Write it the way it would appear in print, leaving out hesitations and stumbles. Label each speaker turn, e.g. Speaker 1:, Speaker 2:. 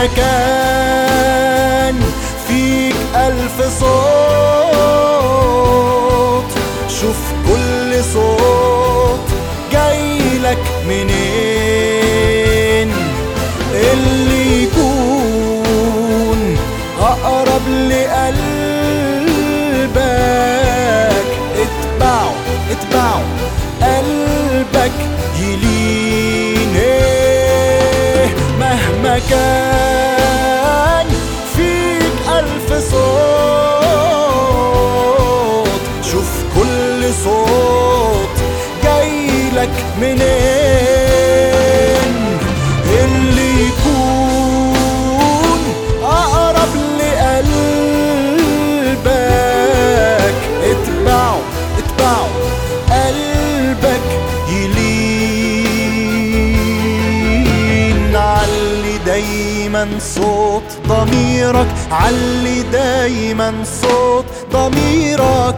Speaker 1: كان فيك 1000 صوت، شوف كل صوت جايلك منين. اللي يكون أقرب لقلبك اتبعه اتبعه، قلبك يلين. مهما كان فيك 1000 صوت، شوف كل صوت جايلك منين. اللي يكون أقرب لقلبك اتبعه اتبعه، قلبك يلين. علي دايما صوت ضميرك، علي دايما صوت ضميرك.